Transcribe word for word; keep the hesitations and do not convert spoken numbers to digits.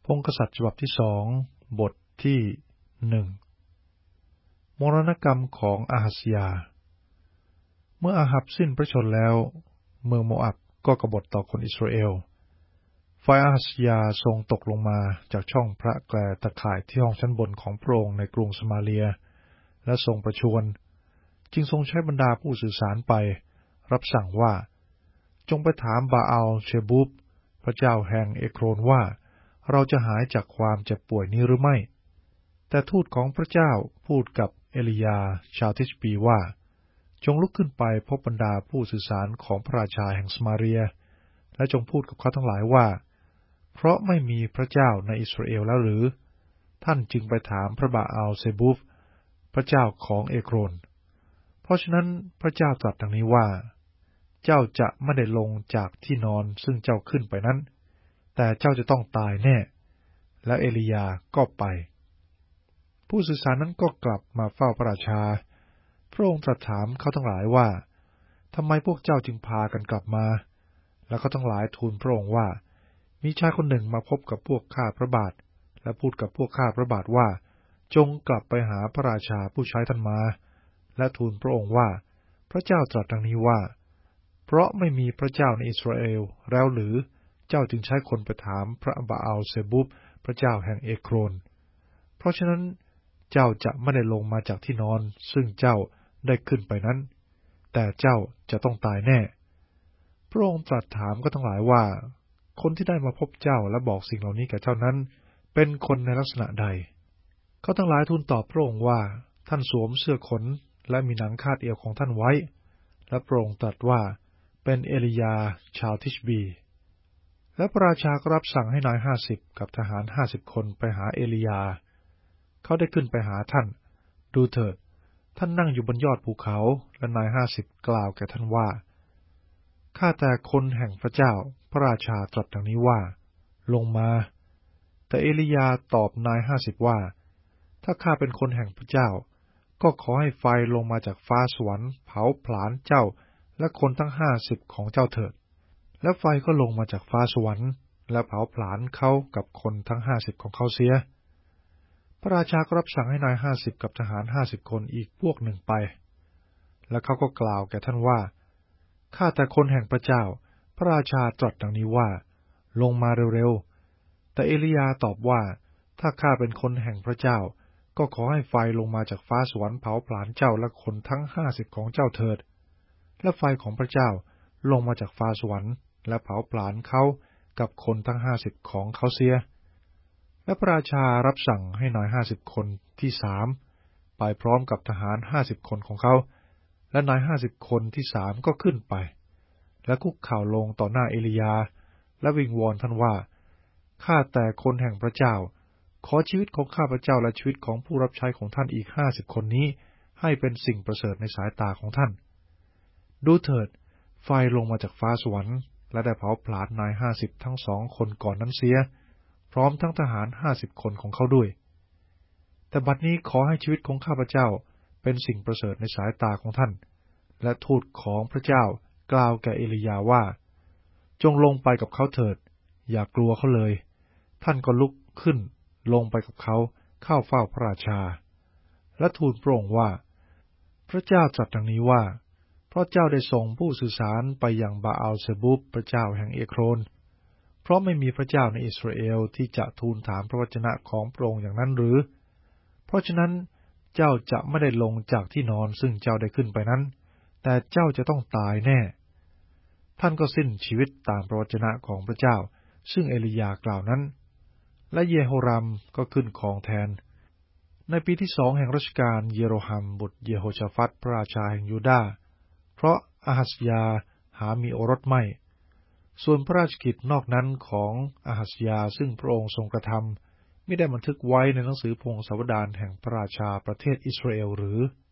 องค์กษัตริย์ฉบับที่สองบทที่หนึ่งมรณกรรมของอาฮัซยาเมื่ออาฮับสิ้นพระชนม์แล้วเมืองโมอับก็กบฏต่อคนอิสราเอลฝ่ายอาฮัซยาทรงตกลงมาจากช่องพระแกลตะข่ายที่ห้องชั้นบนของพระองค์ในกรุงสมาเรียและทรงประชวรจึงทรงใช้บรรดาผู้สื่อสารไปรับสั่งว่าจงไปถามบาอัลเชบูบพระเจ้าแห่งเอโครนว่าเราจะหายจากความเจ็บป่วยนี้หรือไม่แต่ทูตของพระเจ้าพูดกับเอลียาชาวทิชปีว่าจงลุกขึ้นไปพบบรรดาผู้สื่อสารของพระราชาแห่งสมาเรียและจงพูดกับเขาทั้งหลายว่าเพราะไม่มีพระเจ้าในอิสราเอลแล้วหรือท่านจึงไปถามพระบาอัลเซบูฟพระเจ้าของเอโครนเพราะฉะนั้นพระเจ้าตรัสดังนี้ว่าเจ้าจะไม่ได้ลงจากที่นอนซึ่งเจ้าขึ้นไปนั้นแต่เจ้าจะต้องตายแน่แล้วเอลียาก็ไปผู้สื่อสารนั้นก็กลับมาเฝ้าพระราชาพระองค์ตรัสถามเขาทั้งหลายว่าทำไมพวกเจ้าจึงพากันกลับมาแล้วเขาทั้งหลายทูลพระองค์ว่ามีชายคนหนึ่งมาพบกับพวกข้าพระบาทและพูดกับพวกข้าพระบาทว่าจงกลับไปหาพระราชาผู้ใช้ท่านมาและทูลพระองค์ว่าพระเจ้าตรัสดังนี้ว่าเพราะไม่มีพระเจ้าในอิสราเอลแล้วหรือเจ้าจึงใช้คนไปถามพระบาอัลเซบูบพระเจ้าแห่งเอโครนเพราะฉะนั้นเจ้าจะไม่ได้ลงมาจากที่นอนซึ่งเจ้าได้ขึ้นไปนั้นแต่เจ้าจะต้องตายแน่พระองค์ตรัสถามก็ทั้งหลายว่าคนที่ได้มาพบเจ้าและบอกสิ่งเหล่านี้แก่เจ้านั้นเป็นคนในลักษณะใดเขาทั้งหลายทูลตอบพระองค์ว่าท่านสวมเสื้อขนและมีหนังคาดเอวของท่านไว้และพระองค์ตรัสว่าเป็นเอลียาชาวทิชบีและพระราชาก็รับสั่งให้นายห้าสิบกับทหารห้าสิบคนไปหาเอลียาเขาได้ขึ้นไปหาท่านดูเถิดท่านนั่งอยู่บนยอดภูเขาและนายห้าสิบกล่าวแก่ท่านว่าข้าแต่คนแห่งพระเจ้าพระราชาตรัสดังนี้ว่าลงมาแต่เอลียาตอบนายห้าสิบว่าถ้าข้าเป็นคนแห่งพระเจ้าก็ขอให้ไฟลงมาจากฟ้าสวรรค์เผาผลาญเจ้าและคนทั้งห้าสิบของเจ้าเถิดและไฟก็ลงมาจากฟ้าสวรรค์และเผาผลาญเขากับคนทั้งห้าสิบของเขาเสียพระราชาก็รับสั่งให้นายห้าสิบกับทหารห้าสิบคนอีกพวกหนึ่งไปและเขาก็กล่าวแก่ท่านว่าข้าแต่คนแห่งพระเจ้าพระราชาตรัสดังนี้ว่าลงมาเร็วๆแต่เอลียาตอบว่าถ้าข้าเป็นคนแห่งพระเจ้าก็ขอให้ไฟลงมาจากฟ้าสวรรค์เผาผลาญเจ้าและคนทั้งห้าสิบของเจ้าเถิดและไฟของพระเจ้าลงมาจากฟ้าสวรรค์และเผาผลาญเขากับคนทั้งห้าสิบของเขาเสียและพระราชารับสั่งให้นายห้าสิบคนที่สามไปพร้อมกับทหารห้าสิบคนของเขาและนายห้าสิบคนที่สามก็ขึ้นไปและคุกเข่าลงต่อหน้าเอลียาและวิงวอนท่านว่าข้าแต่คนแห่งพระเจ้าขอชีวิตของข้าพระเจ้าและชีวิตของผู้รับใช้ของท่านอีกห้าสิบคนนี้ให้เป็นสิ่งประเสริฐในสายตาของท่านดูเถิดไฟลงมาจากฟ้าสวรรค์และได้เผาผลาญนายห้าสิบทั้งสองคนก่อนนั้นเสียพร้อมทั้งทหารห้าสิบคนของเขาด้วยแต่บัดนี้ขอให้ชีวิตของข้าพเจ้าเป็นสิ่งประเสริฐในสายตาของท่านและทูตของพระเจ้ากล่าวแก่เอลียาว่าจงลงไปกับเขาเถิดอย่ากลัวเขาเลยท่านก็ลุกขึ้นลงไปกับเขาเข้าเฝ้าพระราชาและทูลพระองค์ว่าพระเจ้าตรัสดังนี้ว่าเพราะเจ้าได้ส่งผู้สื่อสารไปยังบาอัลเซบูบพระเจ้าแห่งเอโครนเพราะไม่มีพระเจ้าในอิสราเอลที่จะทูลถามพระวจนะของพระองค์อย่างนั้นหรือเพราะฉะนั้นเจ้าจะไม่ได้ลงจากที่นอนซึ่งเจ้าได้ขึ้นไปนั้นแต่เจ้าจะต้องตายแน่ท่านก็สิ้นชีวิตตามพระวจนะของพระเจ้าซึ่งเอลียากล่าวนั้นและเยโฮรัมก็ขึ้นครองแทนในปีที่สองแห่งรัชกาลเยโรฮัมบุตรเยโฮชาฟัตพระราชาแห่งยูดาห์เพราะอาฮัซยาหามีโอรสไม่ส่วนพระราชกิจนอกนั้นของอาฮัซยาซึ่งพระองค์ทรงกระทำไม่ได้บันทึกไว้ในหนังสือพงศาวดารแห่งพระราชาประเทศอิสราเอลหรือ